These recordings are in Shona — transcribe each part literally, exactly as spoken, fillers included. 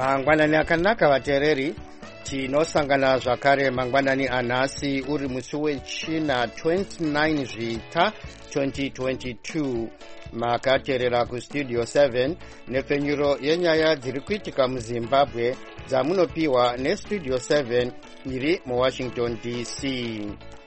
Mangwanani akanaka vateereri, tinosangana zvakare mangwanani anhasi uri musi wechina twenty-nine zvita twenty twenty-two. Makateerera kustudio seven nepfenyuro yenyaya dziri kuitika muZimbabwe dzamunopiwa nestudio seven iri muWashington D C.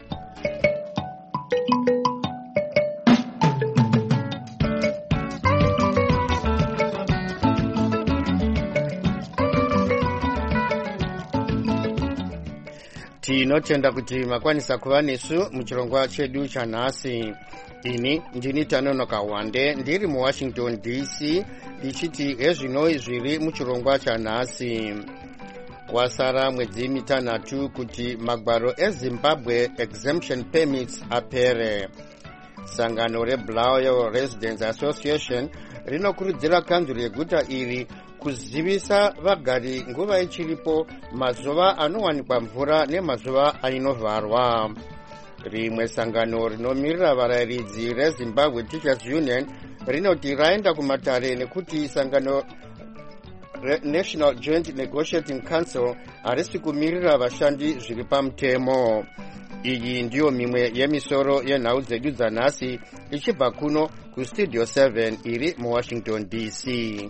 Tinotenda kuti makwanisa kuva nesu muchirongwa chedu chanhasi. Ini ndini Tanonoka Wande ndiri muWashington D C ndichiti ezvinoi zviri muchirongwa chanhasi. Kwasara mwedzi mitanhatu kuti magwaro eZimbabwe exemption permits apere. Sangano reBulawayo Residents Association rinokurudzira kanzuro yeguta iri kuzivisa vagari nguva ichiripo mazuva anowanikwa mvura nemazuva ainovharwa. Rimwe sangano rinomirira varayiridzi reZimbabwe Teachers Union rinoti raenda kumatare nekuti sangano National Joint Negotiating Council harisi kumirira vashandi zviri pamutemo. Iyi ndiyo mimwe yemisoro yenhau dzedu dzanhasi ichibva kuno kustudio seven iri muWashington D C.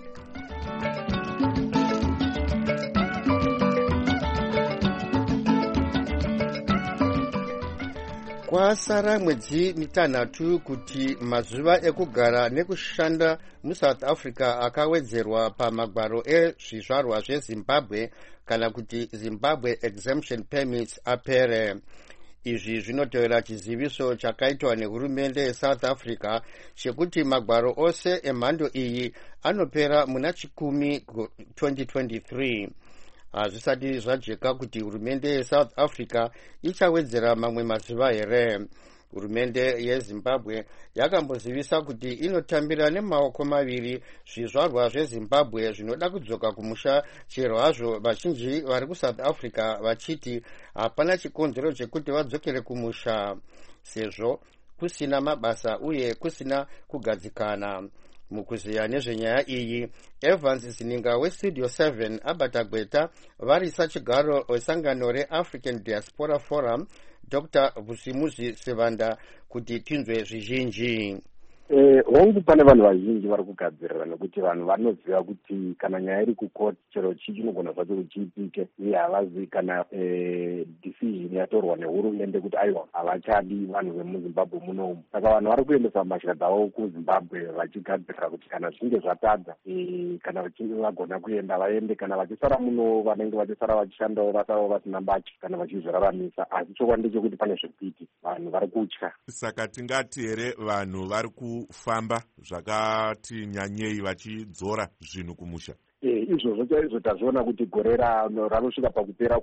Kwasara mwedzi mitanhatu kuti mazuva ekugara nekushanda muSouth Africa akawedzerwa pamagwaro ezvizvarwa zveZimbabwe kana kuti Zimbabwe exemption permits apere. Izvi zvinotevera chiziviso chakaitwa nehurumende yeSouth Africa chekuti magwaro ose emhando iyi anopera muna chikumi twenty twenty-three. Hazvisati zvajeka kuti hurumende yeSouth Africa ichawedzera mamwe mazuva here. Hurumende yeZimbabwe yakambozivisa kuti inotambira nemaoko maviri zvizvarwa zveZimbabwe zvinoda kudzoka kumusha, chero hazvo vazhinji vari kuSouth Africa vachiti hapana chikonzero chekuti vadzokere kumusha sezvo kusina mabasa uye kusina kugadzikana. Mukuziya nezvenyaya iyi, Evans Zininga westudio seven abata gweta varisa chigaro wesangano reAfrican Diaspora Forum Doctor Vusimuzi Sevanda kuti tinzwe zvizhinji. Eh, hongu pane vanhu vazhinji vari kugadzirira nekuti vanhu vanoziva kuti kana nyaya iri kukoti chero chii chinogona zvacho kuti chiitike uye havazivi kana eh, decision yatorwa nehurumende kuti aiwa havachadi vanhu vemuZimbabwe munomu. Saka vanhu vari kuendesa mbatya dzavo kuZimbabwe vachigadzirira kuti kana zvichinge zvatadza eh, kana vachinge vagona kuenda vaende, kana vachisara muno vanenge vachisara vachishandawo vasarawo vasina mbatya kana vachizviraramisa. Asi chokwadi ndechekuti pane zvekuiti vanhu vari kutya. Saka tingati here vanhu vari ku famba zvakati nyanyei vachidzora zvinhu kumusha? Eh, izvozvo chaizvo tazviona kuti gore ranosvika pakupera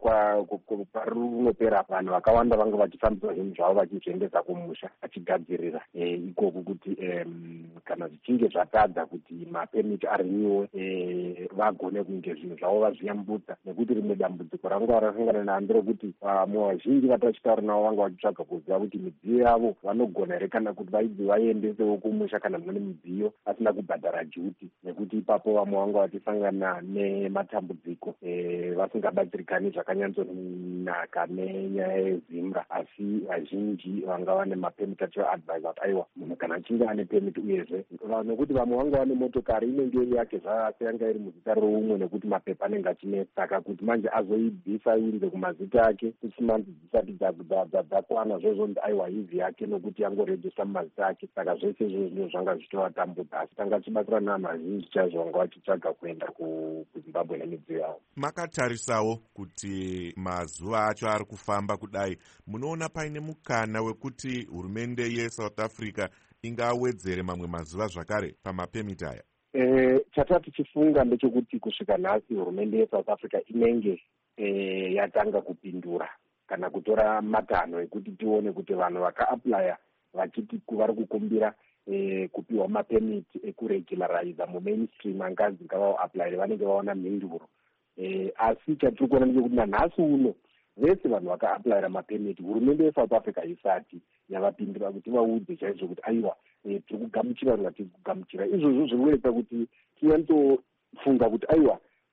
kwarinopera vanhu vakawanda vanga vachifambisa zvinhu zvavo vachizviendesa kumusha vachigadzirira eh, ikoko kuti eh, kana zvichinge zvatadza kuti mapemiti arinyiwe eh, vagone kunge zvinhu zvavo vazviyambutsa. Nekuti rimwe dambudziko ranga rasangana naro rekuti vamwe vazhinji vatachitaura navo vanga vachitsvaga kuziva kuti midziyo yavo vanogona here kana kuti vaibve vaendesewo kumusha kana mune midziyo asina kubhadhara juti, nekuti ipapo vamwe vanga vachisangana na nematambudziko eh, vasingabatsirikani zvakanyatsonaka nenyaya yeZimbra. Asi vazhinji vanga vane mapemiti achivaadvise kuti aiwa munhu kana achinge ane pemiti uyezve nekuti vamwe vanga vane motokari inenge iri yake zvase yanga iri muzita roumwe nekuti mapepa anenge achinetsa. Saka kuti manje azoibvisa iinze kumazita ake kuchimanzi dzisati dzakwana zvozvo kuti aiwa hizi yake nokuti yangorejista mumazita ake. Saka zvese izvozvo ndizvo zvanga zvichivatambudza. Asi tanga tichibatsira nevanhu vazhinji chaizvo vanga vachitsvaga kuenda kuZimbabwe nemidziyo yavo. Makatarisawo kuti mazuva acho ari kufamba kudai, munoona paine mukana wekuti hurumende yeSouth Africa ingawedzere mamwe mazuva zvakare pamapemiti aya? Eh, chatati tichifunga ndechekuti kusvika nhasi hurumende yeSouth Africa inenge eh, yatanga kupindura kana kutora matanho ekuti tione kuti vanhu vakaaplya vachiti vari kukumbira eh, kupiwa mapemiti ekuregulariza mumainstream anganzi ngavaaplyire vanenge vaona mhinduro. Eh, asi chatiri kuona ndechekuti nanhasi uno vese vanhu vakaaplyira mapemiti hurumende yeSouth Africa isati yavapindura kuti vaudze chaizvo kuti aiwa eh, tiri kugamuchira ringa tiri kugamuchira. Izvozvo zvinoita kuti tinyantofunga kuti aiwa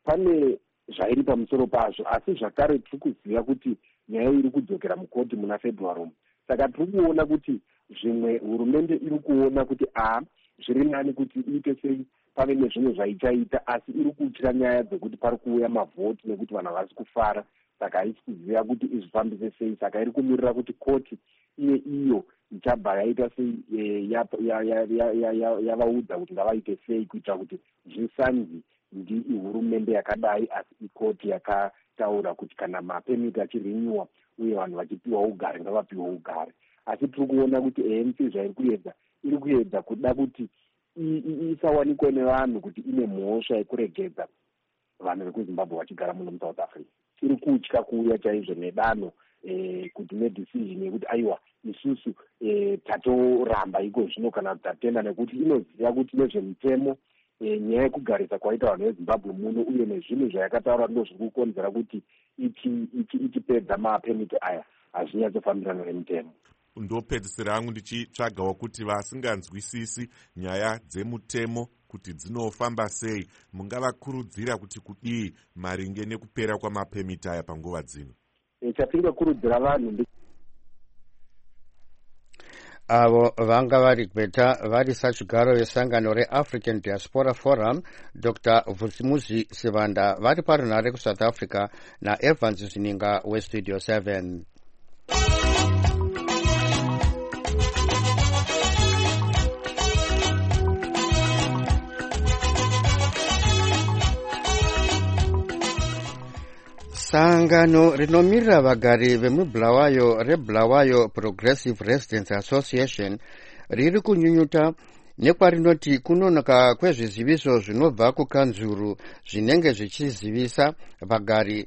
pane zvairi pamusoro pazvo, asi zvakare tiri kuziva kuti nyaya iri kudzokera mukoti muna february umu. Saka tiri kuona kuti zvimwe hurumende iri kuona kuti a zviri nani kuti iite sei pave nezvimwe zvaichaita, asi iri kutya nyaya dzekuti pari kuuya mavhoti nekuti vanhu havasi kufara, saka haisi kuziva kuti izvifambise sei. Saka iri kumirira kuti koti iye iyo ichabva yaita sei yavaudza kuti ngavaite sei kuitira kuti zvisanzi ndi hurumende yakadai, asi ikoti yakataura kuti kana mapemiti achirinyiwa uye vanhu vachipiwa ugare ngavapiwa ugare. Asi tiri kuona kuti A N C zvairi kuedza, iri kuedza kuda kuti isawanikwe nevanhu kuti ine mhosva yekuregedza vanhu vekuzimbabwe vachigara muno muSouth Africa. Iri kutya kuuya chaizvo nedanho eh, kuti nedecision yekuti aiwa isusu eh, tatoramba iko zvino kana tatenda, nekuti inoziva kuti nezvemutemo eh, nyaya yekugarisa kwaita vanhu vezimbabwe muno uye nezvinhu zvayakataura ndo zviri kukonzera kuti ichipedza mapemiti aya hazvinyatsofambirana nemutemo. Ndopedzisira hangu ndichitsvagawo kuti vasinganzwisisi nyaya dzemutemo kuti dzinofamba sei, mungavakurudzira kuti kudii maringe nekupera kwamapemiti aya panguva dzino? Chatingakurudzira vanhu avo vanga vari kweta vari sachigaro vesangano reAfrican Diaspora Forum, Doctor Vusimuzi Sivanda vari parunhare kuSouth Africa, naEvans Zininga weStudio seven. Sangano rinomirira vagari vemubulawayo reBulawayo Progressive Residents Association riri kunyunyuta nekwarinoti kunonoka kwezviziviso zvinobva kukanzuru zvinenge zvichizivisa vagari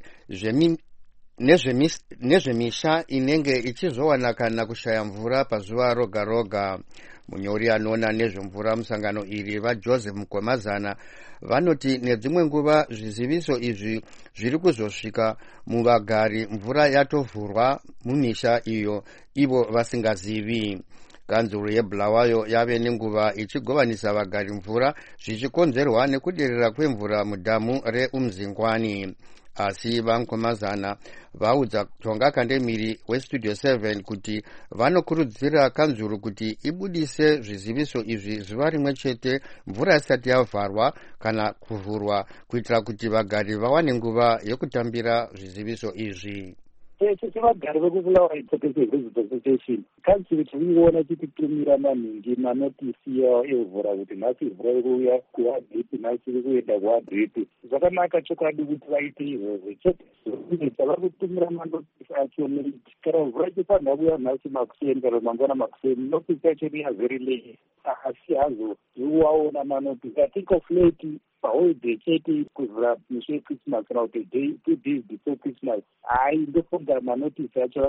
nezvemisha inenge ichizowana kana kushaya mvura pazuva roga roga. Munyori anoona nezvemvura musangano iri vaJoseph Mkomazana vanoti nedzimwe nguva zviziviso izvi zviri kuzosvika muvagari mvura yatovhurwa mumisha iyo ivo vasingazivi. Kanzuru yeBulawayo yave nenguva ichigovanisa vagari mvura zvichikonzerwa nekuderera kwemvura mudhamu reUmzingwani. Asi vaMkomazana vaudza Tonga Kandemiri weStudio seven kuti vanokurudzira kanzuru kuti ibudise zviziviso izvi zuva rimwe chete mvura isati yavharwa kana kuvhurwa, kuitira kuti vagari vawane nguva yekutambira zviziviso izvi. Sevagari vekubulawayo Progressive Residents Association, kanzuru tiriona tichitumira maningi manotisi evhura kuti nhasi mvura iri kuuya kuwadhipi, nhasi iri kuenda kuwadhipi. Zvakanaka chokwadi kuti vaite izvozvo. Chokuita vari kutumira manotisi acho kana mvura ichifanira kuuya nhasi makuseni kana mangwana makuseni, notisi yacho iriya very late. Asi hazo zviwaona manotisi. I think of late paholiday chete kuvhura misha yeChristmas kana kuti day two days before Christmas. Hai ndofunga manotisi acho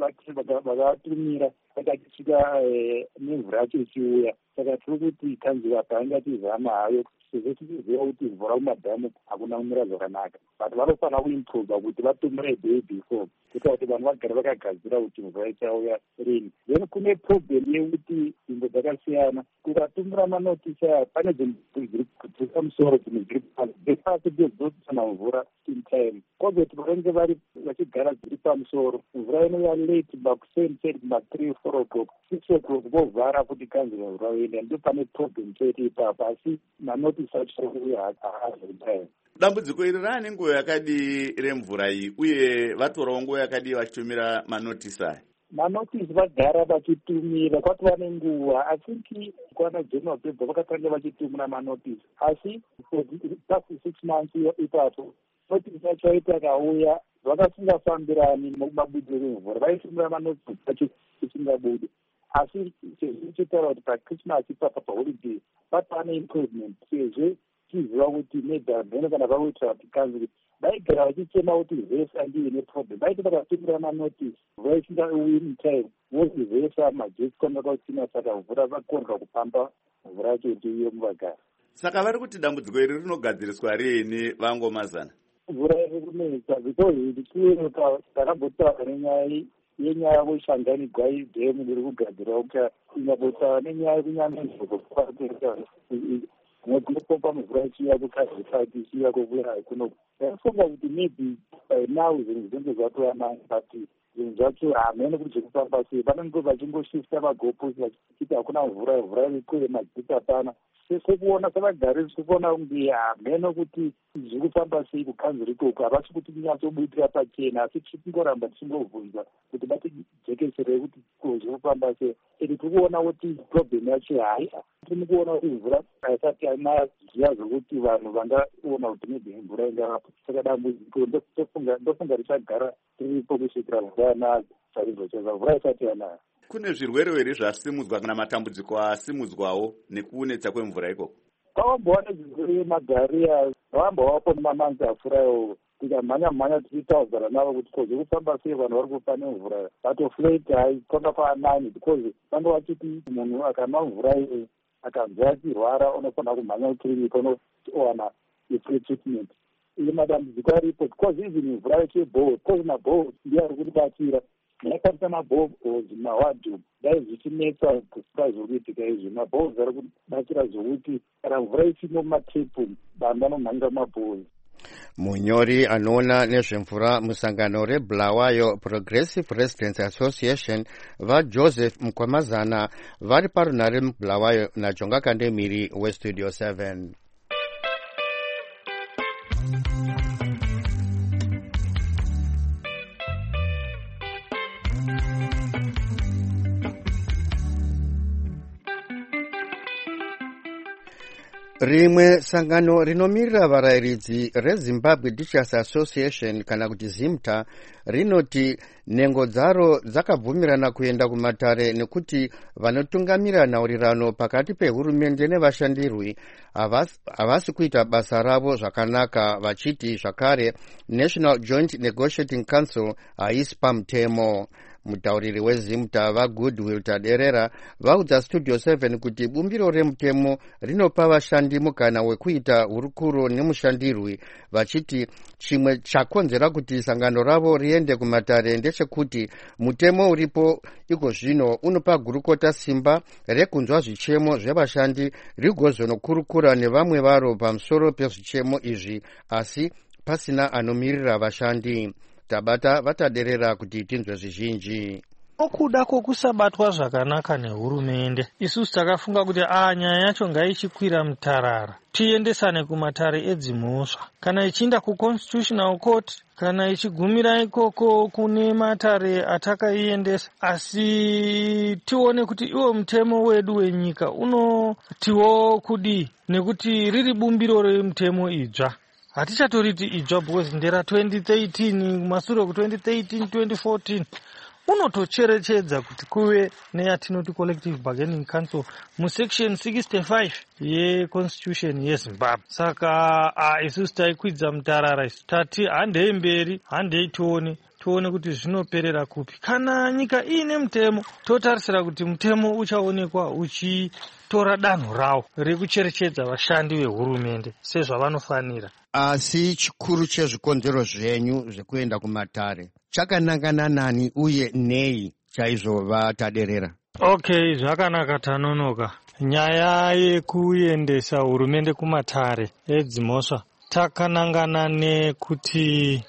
vakatumira vakachisvika nemvura yacho ichiuya. Saka tiri kuti kanzuru apa angatizama hayo sezvo tichiziva kuti mvura mumadhamu hakuna kumira zvakanaka, but vanofanira kuimprova kuti vatumire day before kuita kuti vanhu vagare vakagadzira kuti mvura ichauya rini. Then kune problem yekuti nzvimbo dzakasiyana kukatumira manotisi aya pane dzimwe dziri pamusoro dzimwe dziri pasi dzodzotsana mvura in time, kwazoti vanenge vari vachigara dziri pamusoro mvura inouya late makuseni chete mathree four o'clock six o'clock vovhara kuti kanzura mvura uenda, ndo pane problem chete ipapo. Asi manotisi achouya haazotime. Dambudziko iri rane nguva yakadii remvura iyi, uye vatorawo nguva yakadii vachitumira manotisi aya? Manotisi vagara vachitumira kwatova nenguva. I think kwana January February vakatanga vachitumira manotisi, asi past six months ipapo notisi yacho yaita akauya vakasingafambirani mumabudiro emvura, vaitumira manotisi acho isingabudi. Asi sezvo ichitaura kuti paChristmas ipapa paholiday patova neimprovement, sezvo tiziva kuti nedhamheno kana vakuitira kuti kanzuru vaigara vachichema kuti vhesi handive neproblem, vaiti vakatumira manotisi mvura isingauyi mutime vozi vhesi amagesi kwanga kwausina, saka mvura vakorera kupamba mvura yacho kuti iye muvagari. Saka vari kuti dambudziko iri rinogadziriswa riini vaMkomazana? Mvura iri kunetsa because ndichiweruka takambotaura nenyaya yenyaya yavo Shangani Gwai dhemu riri kugadzirwa kuti inyambotaura nenyaya yekunyanya nzvimbo kumwe kunopomba kufamba mvura ichiuya kukazifati ichiuya kokuyai kuno. Ndafunga kuti maybe by now zvinhu zvinenge zvatovanani, but zvinhu zvacho hamene kuti zvekufamba sei. Vanenge vachingoshifta magoposi vachiti hakuna mvura, mvura ikure madzita pana. Sekuona savagari sikuona kunge hamene kuti zvirikufamba sei kukanzuri ikoko, havasi kuti kunyatsobudira pachena, asi tichingoramba tichingobvunza kuti batijekesere kuti zvirikufamba sei. Ende tirikuona kuti problem yacho hai tiri kuona kuti mvura haisati yanaya zviya zvokuti vanhu vangaona kuti maybe mvura ingarapo. Saka dambudziko ndofunga richagara tiripo kusvikira mvura yanaya chaizvo chaizvo, mvura haisati yanaya. Kune zvirwere here zvasimudzwa kana matambudziko asimudzwawo nekunetsa kwemvura ikoko? Pavambowa nezvirwere magariya, vambowapo nemamanzi afurayo, tikamhanya mhanya tichitaudzana navo kuti kozi kufamba sei vanhu vari kufa nemvura. Vatoflate hai kwanga kwaanani because vange vachiti munhu akamwa mvura iyi akanzwa achirwara unofanira kumhanya kukirinika unowana free treatment. Iyo madambudziko aripo because even mvura yechibhohol, because mabhohol ndiyo ari kutibatsira. Nekapita mabhohol mawadhu dai zvichinetsa kusika zviri kuitika izvi, mabhohol ari kubatsira zvokuti kana mvura ichimo mumatepu vanhu vanomhanyira mabhohol. Munyori anoona nezvemvura musangano reBulawayo Progressive Residents Association vaJoseph Mkwamazana vari parunare muBulawayo naJonga Kandemiri weStudio seven. Rimwe sangano rinomirira varayiridzi reZimbabwe Teachers Association kana kuti ZIMTA rinoti nhengo dzaro dzakabvumirana kuenda kumatare nekuti vanotungamira nhaurirano pakati pehurumende nevashandirwi havasi kuita basa ravo zvakanaka, vachiti zvakare National Joint Negotiating Council haisi pamutemo. Mutauriri weZIMTA vaGoodwill Taderera vaudza Studio seven kuti bumbiro remutemo rinopa vashandi mukana wekuita hurukuro nemushandirwi, vachiti chimwe chakonzera kuti sangano ravo riende kumatare ndechekuti mutemo uripo iko zvino unopa gurukota simba rekunzwa zvichemo zvevashandi rigozonokurukura nevamwe varo pamusoro pezvichemo izvi, asi pasina anomirira vashandi. Tabata vataderera kuti tinzwe zvizhinji. Okuda kwokusabatwa zvakanaka nehurumende, isusu takafunga kuti a nyaya yacho ngaichikwira mutarara, tiendesane kumatare edzimhosva, kana ichiinda kuconstitutional court, kana ichigumira ikoko kune matare atakaiendesa, asi tione kuti iwo mutemo wedu wenyika unotiwo kudii, nekuti riri bumbiro remutemo idzva. Hatichatoriti idzva because ndera twenty thirteen mashure ku twenty thirteen twenty fourteen unotocherechedza kuti kuve neyatinoti collective bargaining council musection sixty-five yeconstitution yeZimbabwe. Saka a isusu taikwidza mutarara, isu tati handei mberi, handei tione tione kuti zvinoperera kupi. Kana nyika iine mutemo, totarisira kuti mutemo uchaonekwa uchitora danho rawo rekucherechedza vashandi vehurumende sezvavanofanira. Asi chikuru chezvikonzero zvenyu zvekuenda kumatare chakanangana nani uye nei chaizvo vataderera? Okay, zvakanaka tanonoka. Nyaya yekuendesa hurumende kumatare edzimhosva takanangana nekuti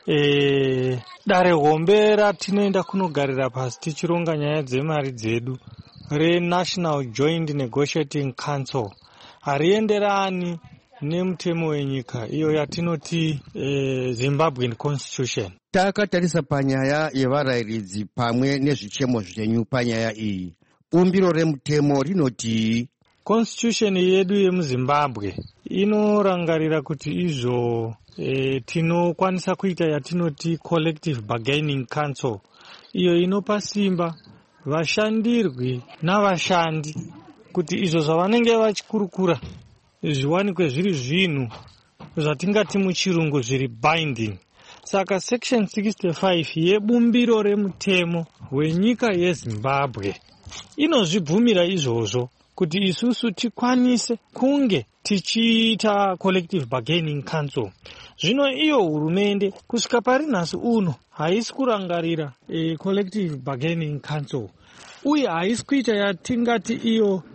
e, dare hombe ratinoenda kunogarira pasi tichironga nyaya dzemari dzedu reNational Joint Negotiating Council harienderani nemutemo wenyika iyo yatinoti e, Zimbabwean Constitution. Takatarisa panyaya yevarayiridzi pamwe nezvichemo zvenyu panyaya iyi, bumbiro remutemo rinoti Constitution yedu yemuZimbabwe inorangarira kuti izvo e, tinokwanisa kuita yatinoti Collective Bargaining Council, iyo inopa simba vashandirwi navashandi kuti izvo zvavanenge vachikurukura zviwanikwe zviri zvinhu zvatingati muchirungu zviri binding. Saka section sixty-five yebumbiro remutemo wenyika yeZimbabwe inozvibvumira izvozvo kuti isusu tikwanise kunge tichiita collective bargaining council. Zvino iyo hurumende kusvika pari nhasi uno haisi kurangarira e, collective bargaining council, uye haisi kuita yatingati iyo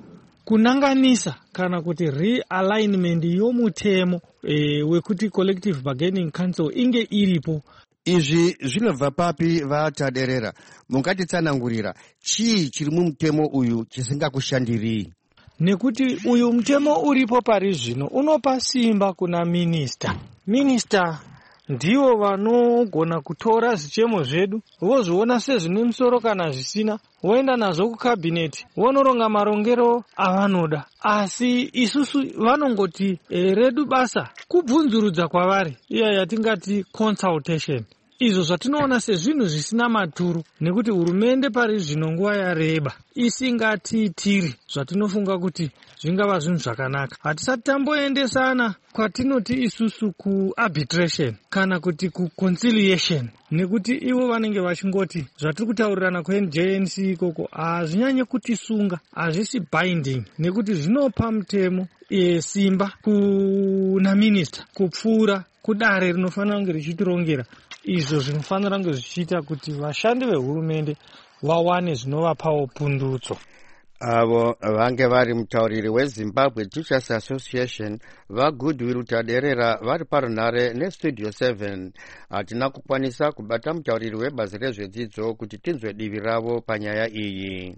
kunanganisa kana kuti realignment yomutemo e, wekuti collective bargaining council inge iripo. Izvi zvinobva papi vataderera? Mungatitsanangurira chii chiri mumutemo uyu chisingakushandiri? Nekuti uyu mutemo uripo pari zvino unopa simba kuna minista. Minista ndivo vanogona kutora zvichemo zvedu vozviona sezvine musoro kana zvisina, voenda nazvo kukabhineti vonoronga marongero avanoda. Asi isusu vanongoti e, redu basa kubvunzurudza kwavari, iya yatingati consultation. Izvo zvatinoona sezvinhu zvisina maturu, nekuti hurumende pari zvino nguva yareba isingatiitiri zvatinofunga kuti zvingava zvinhu zvakanaka. Hatisati tamboendesana kwatinoti isusu kuarbitration kana kuti kuconciliation, nekuti ivo vanenge vachingoti zvatiri kutaurirana kweN J N C ikoko hazvinyanye kutisunga, hazvisi binding, nekuti zvinopa mutemo e, simba kuna minista kupfuura kudare rinofanira kunge richitirongera. Izvo zvinofanira kunge zvichiita kuti vashandi vehurumende vawane zvinovapawo pundutso. Avo vange vari mutauriri weZimbabwe Teachers Association vaGoodwill Taderera vari parunhare nestudio seven. Hatina kukwanisa kubata mutauriri webazi rezvedzidzo kuti tinzwe divi ravo panyaya iyi.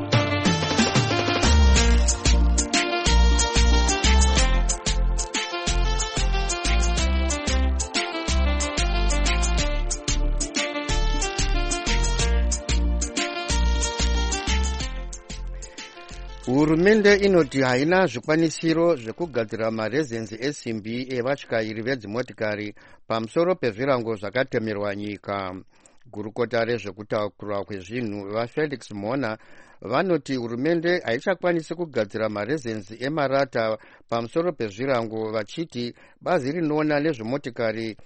Hurumende inoti haina zvikwanisiro zvekugadzira marezenzi esimbi evatyairi vedzimotikari pamusoro pezvirango zvakatemerwa nyika. Gurukota rezvekutakurwa kwezvinhu vaFelix Mona vanoti hurumende haichakwanisi kugadzira marezenzi emarata pamusoro pezvirango, vachiti bazi rinoona nezvemotikari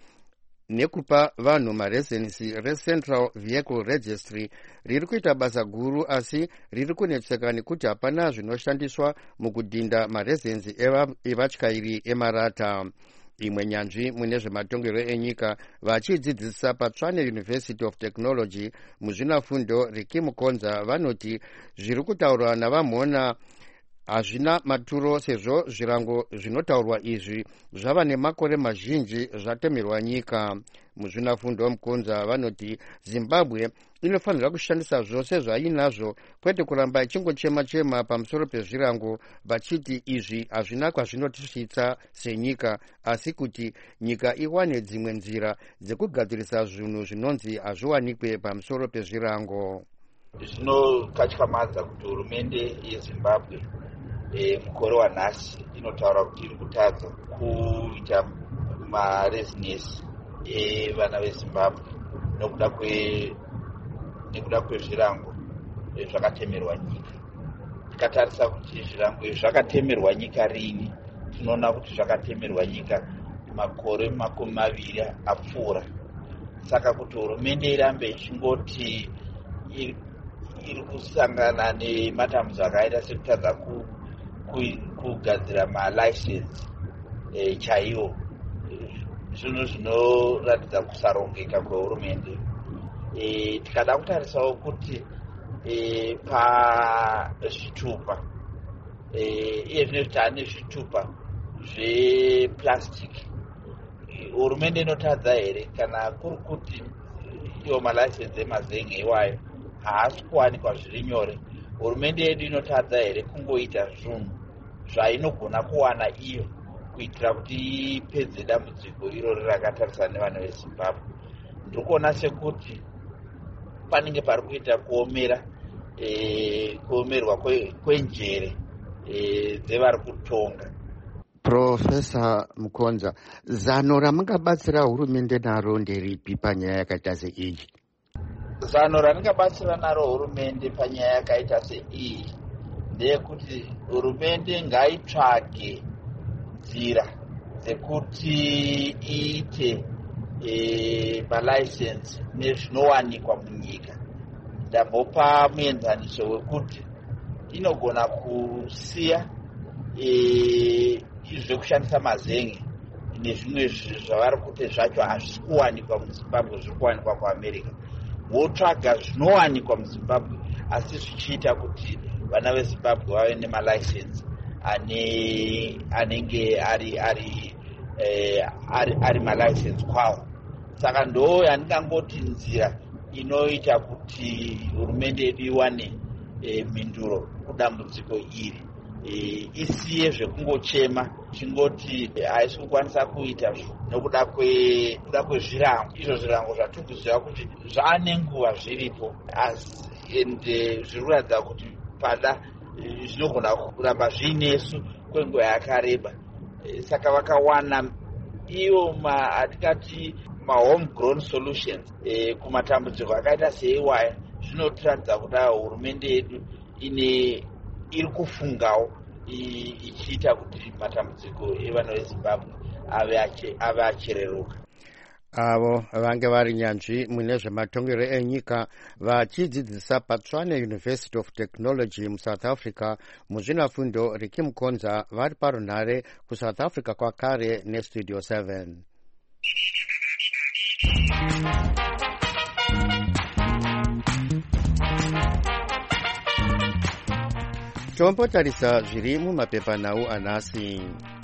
nekupa vanhu marezensi reCentral Vehicle Registry riri kuita basa guru, asi riri kunetseka nekuti hapana zvinoshandiswa mukudhinda marezensi evatyairi emarata. Imwe nyanzvi mune zvematongero enyika vachidzidzisa paTshwane University of Technology muzvinafundo Riki Mukonza vanoti zviri kutaurwa navamona hazvina maturo, sezvo zvirango zvinotaurwa izvi zvava nemakore mazhinji zvatemerwa nyika. Muzvinafundo Mukonza vanoti Zimbabwe inofanira kushandisa zvose zvainazvo, kwete kuramba ichingochema-chema pamusoro pezvirango, vachiti izvi hazvina kwazvinotisvitsa senyika, asi kuti nyika iwane dzimwe nzira dzekugadzirisa zvinhu zvinonzi hazviwanikwe pamusoro pezvirango. Zvinokatyamadza kuti hurumende yeZimbabwe e, mukore wanhasi inotaura kuti iri kutadza kuita marezinesi evana veZimbabwe nokuda kwe nekuda kwezvirango zvakatemerwa nyika. Tikatarisa kuti zvirango izvi zvakatemerwa nyika rini, tinoona kuti zvakatemerwa nyika makore makumi maviri apfuura. Saka kuti hurumende irambe ichingoti iri iri kusangana nematambudziko akaita sekutadza ku, ku, kugadzira malicense e, chaiwo, zvinhu zvinoratidza kusarongeka kwehurumende. E, tikada kutarisawo kuti e, pazvitupa e, iye zvine zvitane zvitupa zveplastic, hurumende inotadza here kana kuri kuti iwo malicense emazenge iwayo haasi kuwanikwa zviri nyore, hurumende yedu inotadza here kungoita zvinhu zvainogona kuwana iyo kuitira kuti ipedze dambudziko iroro rakatarisana nevana veZimbabwe. Ndiri kuona sekuti panenge pari kuita kuomera e, kuomerwa kwe, kwenjere e, dzevari kutonga. Profesa Mukonza, zano ramungabatsira hurumende naro nderipi panyaya yakaita seiyi? Zano randingabatsira naro hurumende panyaya yakaita seiyi ndeyekuti hurumende ngaitsvage nzira dzekuti iite e, malicense nezvinowanikwa munyika. Ndambopa muenzaniso wekuti inogona kusiya e, zvekushandisa mazenge nezvimwe zvavari kuti zvacho hazvisi kuwanikwa muZimbabwe, zviri kuwanikwa kuAmerica. Votsvaga zvinowanikwa muZimbabwe asi zvichiita kuti vana vezimbabwe vave nemalicense ane anenge ari ari eh, ari, ari malicense kwavo. Saka ndo yandingangoti nzira inoita kuti hurumende yedu iwane e, minduro kudambudziko iri, e, isiye zvekungochema chingoti haisi e, kukwanisa kuita nokuda kwe kuda kwezvirango. Izvo zvirango zvatiri kuziva kuti zvaane nguva zviripo, asi ende zviri kuratidza kuti pada zvinogona kuramba zviinesu kwenguva yakareba. E, saka vakawana iyo ma atikati ma home grown solutions e, kumatambudziko akaita seiwaya, zvinotiratidza kuti hurumende yedu ine iri kufungawo ichiita kuti matambudziko evana vezimbabwe ave achereruka. Avo vange vari nyanzvi mune zvematongero enyika vachidzidzisa paTshwane University of Technology muSouth Africa muzvinafundo Rikim Konza vari parunhare kuSouth Africa kwakare neStudio seven. Tombotarisa zviri mumapepanhau anhasi.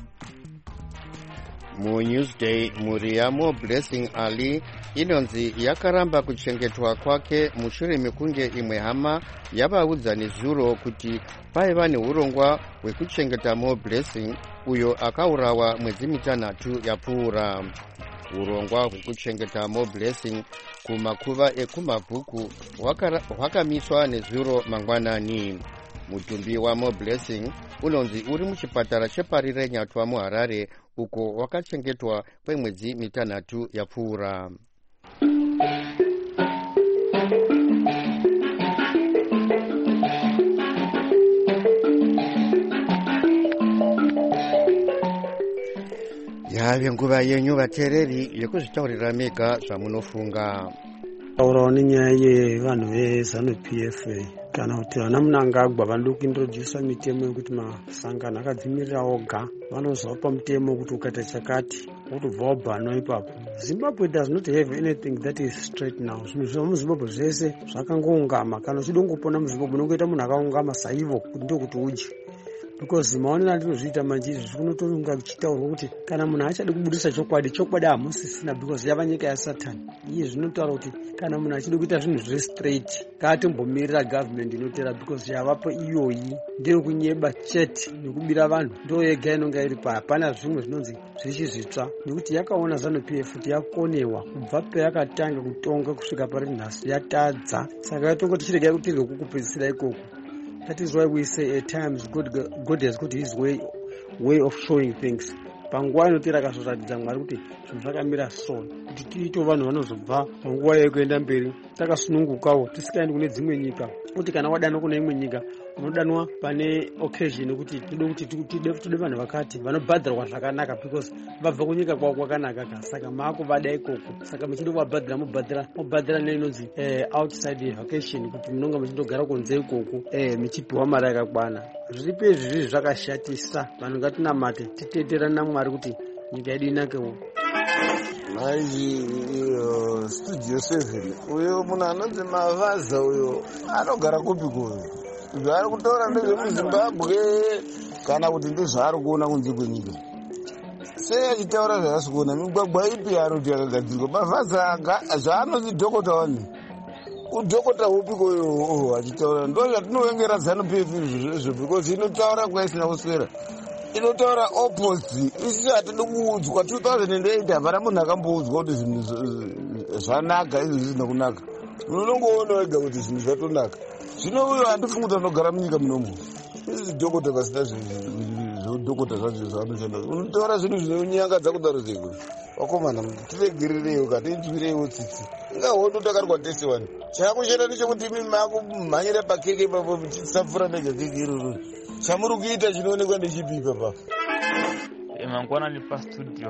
MuNewsday mhuri yaMo Blessing Ali inonzi yakaramba kuchengetwa kwake mushure mekunge imwe hama yavaudza nezuro kuti paiva neurongwa hwekuchengeta Mo Blessing uyo akaurawa mwedzi mitanhatu yapfuura. Urongwa hwekuchengeta Mo Blessing kumakuva ekumabhuku hwakamiswa nezuro mangwanani. Mutumbi waMo Blessing unonzi uri muchipatara cheparire Nyatwa muHarare uko wakachengetwa kwemwedzi mitanhatu yapfuura. Yave nguva yenyu vateereri yekuzvitaurira mega zvamunofunga. Taurawo nenyaya yevanhu veZANU-P F A kana kuti vana Mnangagwa vanoda kuintrodusa mitemo yekuti masangano akadzimirira oga vanozopa mutemo kuti ukaita chakati wotobva wabhanwa ipapo. Zimbabwe does not have anything that is straight now. Zvinhu zvava muZimbabwe zvese zvakangoungama. Kana uchida kungopona muZimbabwe unongoita munhu akaungama saivo kuti ndokuti udye. Because maonero andinozviita manje izvi zvinotonga kuchitaurwa kuti kana munhu achade kubudisa chokwadi, chokwadi hamusisina because yava nyika yaSatani. Iye zvinotaura kuti kana munhu achide kuita zvinhu zviri straight ngaatombomirira government inotera because yavapo iyoyi ndeyekunyeba chete nekubira vanhu ndo yega inonga iri pa. Hapana zvimwe zvinonzi zvichi zvitsva nekuti yakaona ZANU-P F kuti yakonewa kubva payakatanga kutonga kusvika pari nhasi yatadza. Saka yatongoti chirega kuti tirwe kukupedzisira ikoko. That is why we say at times God, God has got his way, way of showing things. Panguva inotera akazoratidza Mwari kuti zvinhu zvakamira so kuti tiito vanhu vanozobva panguva yekuenda mberi takasunungukawo tisikaendi kune dzimwe nyika. Kuti kana wadanwa kune imwe nyika unodanwa pane occasion kuti tode kuti tode vanhu vakati vanobhadharwa zvakanaka because vabva kunyika kwavo kwakanaka ka. Saka maakuvada ikoko. Saka muchide kuvabhadhira mobhadhira mobhadhira neinonzi eh, outside vacation kuti munonga muchindogara kunze ikoko eh, muchipiwa mari yakakwana. Zviripo izvi zviri zvakashatisa. Vanhu ngatinamate titeterana naMwari kuti nyika yedu inakewo. Manje Studio seven uyo munhu anonzi Mavaza uyo anogara kupi kuyo? Zvaari kutaura ndezvemuZimbabwe kana kuti ndezvaari kuona kunze kwenyika? Sei achitaura zvaasi kuona? Migwagwa ipi yaanoti yakagadzirwa? Mavaza zvaanonzi dhokota wani? Udhokota upi kuyo achitaura? Ndo zvatinowengera ZANU-P F izvozvo because inotaura kwaisina kuswera. Inotaura opposite. Isi hatidi kuudzwa two thousand eight hapana munhu akamboudzwa kuti zvinhu zvanaka izvi zvisina kunaka. Unongoona wega kuti zvinhu zvatonaka. Zvino uyo handifungi kuti anogara munyika munomu. Izvi dhokota vasina zvodhokota zvacho zvavanoshanda. Unotaura zvinhu zvinonyangadza kudaro sei? Wakomana tiregerereiwo kati inzwireiwo tsitsi. Ngahondo takarwa tese wani. Chakushata ndechekuti imi makumhanyira pakeke ipapo muchisapfura ndega keke iroro. Chamuri kuita chinoonekwa ndechipi ipapa? Mangwana ni pa studio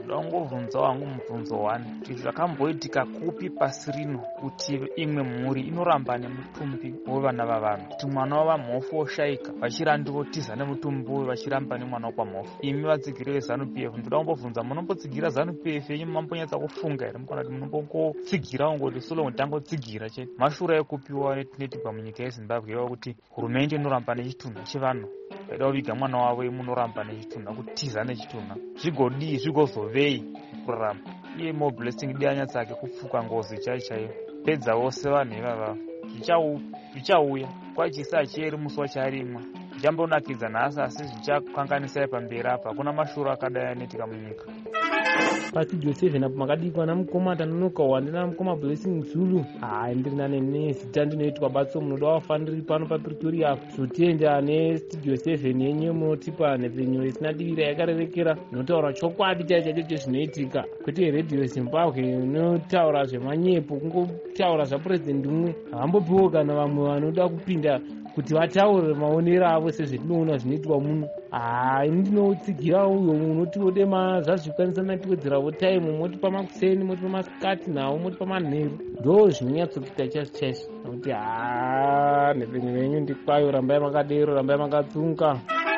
ndangobvunza wangu mubvunzo wani kuti zvakamboitika kupi pasi rino kuti imwe mhuri inoramba nemutumbi wevana vavanhu, kuti mwana wavamhofu oshayika vachirandivotiza nemutumbi uyu vachiramba nemwana wapamhofu. Imi vatsigiri vezanu P F ndoda kumbobvunza, munombotsigira zanu P F yenyu mambonyatsa kufunga here mukana kuti munombongotsigira ungoti solo tangotsigira chete mashure ekupiwa netinetipa munyika yeZimbabwe yava kuti hurumende inoramba nechitunha chevanhu vaida kuviga mwana wavo munoramba nechitunha kutiza nechitunha zvigodii zvigozovei kurarama. Iye More Blessing dai anyatsake kupfuka ngozi chaiyo chaiyo pedza vose vanhu ivava zvichauya kwachisa achieri musi wacharimwa zvichambonakidza nhasi asi zvichakanganisai pamberi apa. Hakuna mashuro akadai anetika munyika. Pati Joseph napo makadikwa namukoma tanonoka wandina mukoma Blessing Zulu haendirina nezita ndinoitwa batso munoda wafaniri pano paPretoria zvotienda nestudio seven yenyu munotipa nhepfenyu isina divira yakarerekera inotaura chokwadi chaicho chaicho zvinoitika, kwete Radio Zimbabwe inotaura zvemanyepo kungotaura zvapurezidendi umwe. Havambopiwo kana vamwe vanoda kupinda kuti vataure maonero avo sezvetinoona zvinoitwa muno. Hai, ndinotsigira uyo munoti wodema zvazvikwanisa matiwedzeravo taimu motipa makuseni motipa masikati nawo motipa manheru ndo zvinonyatsokuita chaizvo chaizvo nokuti haa nhepfenyu venyu ndikwayo rambai makadero rambai makatsunga.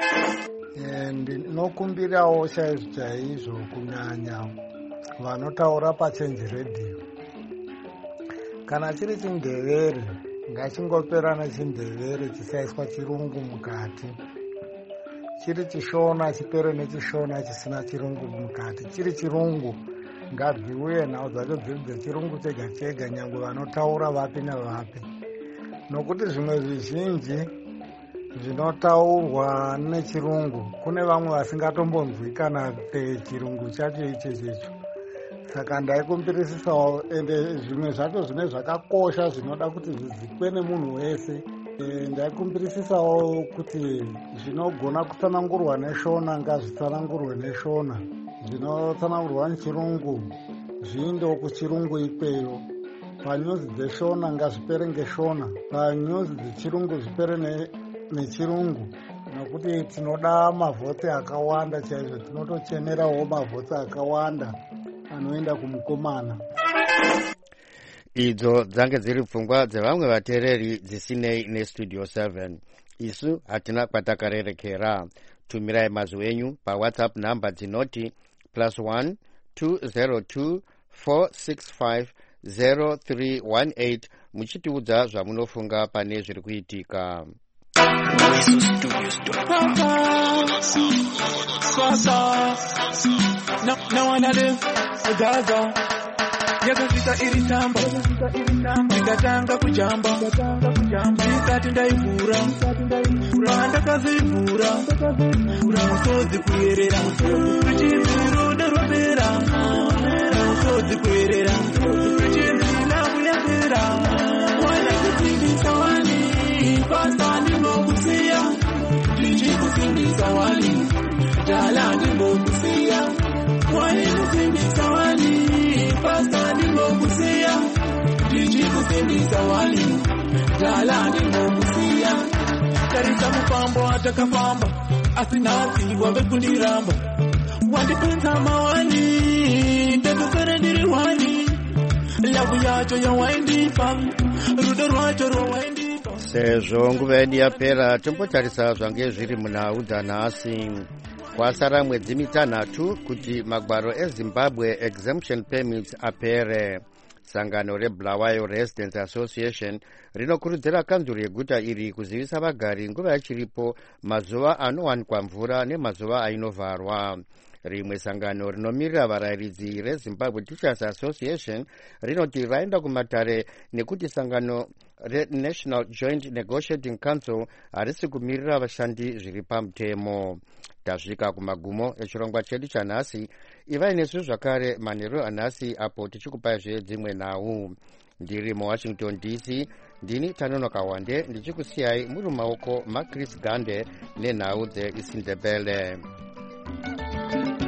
Ndinokumbirawo chaizvo chaizvo kunyanya vanotaura pachenji redhiyo, kana chiri chindevere ngachingoperana chindevere chisaiswa chirungu mukati, chiri chishona chipere nechishona chisina chirungu mukati, chiri chirungu ngabviuye nhau dzacho dziri dzechirungu chega chega nyangwe vanotaura vapi navapi, nokuti zvimwe zvizhinji zvinotaurwa nechirungu kune vamwe vasingatombonzwi kana chirungu chacho ichechecho. Saka ndaikumbirisisawo ende zvimwe zvacho zvine zvakakosha zvinoda kuti zvizivikanwe nemunhu wese. E, ndaikumbirisisawo kuti zvinogona kutsanangurwa neshona ngazvitsanangurwe neshona, zvinotsanangurwa nechirungu zviindewo kuchirungu ikweyo, panyuzi dzeshona ngazvipere ngeshona, panyuzi dzechirungu zvipere ne, nechirungu, nokuti tinoda mavhoti akawanda chaizvo, tinotochenerawo mavhoti akawanda anoenda kumukomana. Idzo dzange dziri pfungwa dzevamwe vateereri dzisinei nestudio seven. Isu hatina kwatakarerekera. Tumirai mazwi enyu paWhatsApp namba dzinoti plus one two zero two four six five zero three one eight muchitiudza zvamunofunga pane zviri kuitika. yakasvika iri tamba ndikatanga kujamba ndisati ndaivhura pandakazoivhura musodzi kuyerera ruchinzi rudo ropera musodzi kuyerera ruchinzi lavu yapera wana kusimbisa wani pasta ndinokusiya ndichikusimbisa wani dala ndinokusiya wani kusimbisa wani pasta ndinokusiya ndichikusimbisa wani dala ndinokusiya tarisa mufambo atakafamba asi nhasi wave kundiramba wandipinza mawani ndakasara ndiri wani lavu yacho yawaindipa rudo rwacho rwawaindipa. Sezvo nguva yedu yapera tombotarisa zvange zviri munhau dzanhasi. Kwasara mwedzi mitanhatu kuti magwaro eZimbabwe exemption permits apere. Sangano reBulawayo Residents Association rinokurudzira kanzuro yeguta iri kuzivisa vagari nguva yachiripo mazuva anowanikwa mvura nemazuva ainovharwa. Rimwe sangano rinomirira varayiridzi reZimbabwe Teachers Association rinoti raenda kumatare nekuti sangano reNational Joint Negotiating Council harisi kumirira vashandi zviri pamutemo. Tasvika kumagumo echirongwa chedu chanhasi. Ivai nesu zvakare manheru anhasi apo tichikupaizve dzimwe nhau. Ndiri muWashington D C, ndini Tanonoka Wande ndichikusiyai muri mumaoko maChris Gande nenhau dzeIsindebele.